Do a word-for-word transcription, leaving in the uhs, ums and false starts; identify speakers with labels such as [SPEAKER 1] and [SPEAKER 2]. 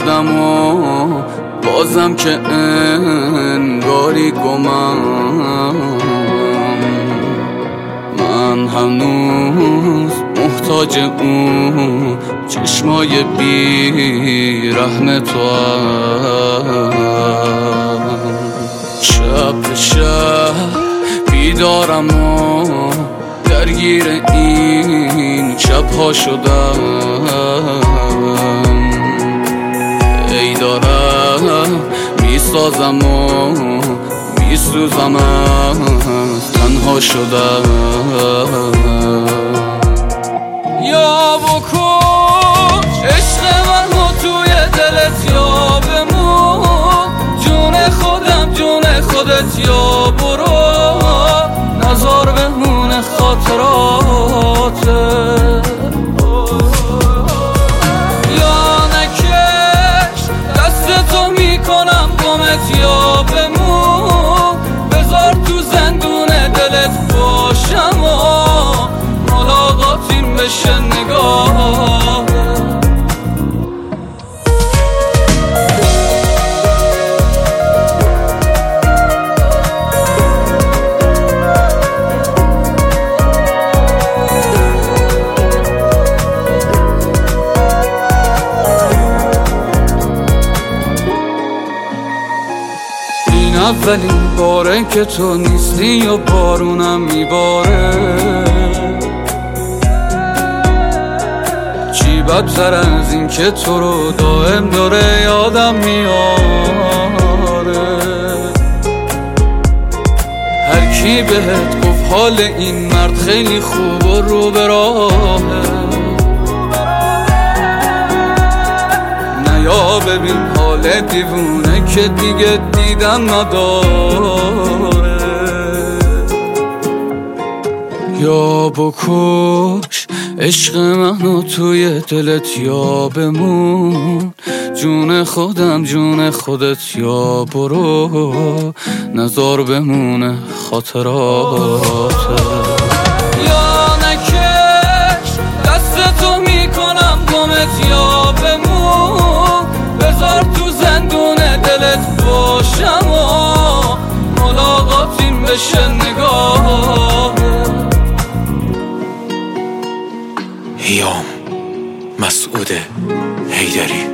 [SPEAKER 1] خودم و بازم که انگاری گمم. من هنوز محتاج اون چشمای بی رحم تو هم. شب به شب بیدارم و درگیر این شبها شدم. ای دارم میسازم و میسوزم از تنها شدم. یا بکن عشق منو توی دلت یا بمون، جون خودم جون خودت یا برو، نزار بمونه خاطراته. یا نکش دست تو میکنم گمت یا بمون، بذار تو زندون دلت باشم و ملاقاتیم بشه نگاه. اولین باره که تو نیستی و بارونم میباره، چی بدتر از این که تو رو دائم داره یادم میاره. هر کی بهت گفت حال این مرد خیلی خوب و رو به راهه، یا ببین حال دیوونه که دیگه دیدن نداره. یا بکش عشق منو توی دلت یا بمون، جون خودم جون خودت یا برو، نزار بمونه خاطراته. یا نکش دست تو میکنم گمت یا بمون، بذار تو زندون دلت باشم و ملاقاتیم بشه نگاه.
[SPEAKER 2] هیام مسعود حیدری.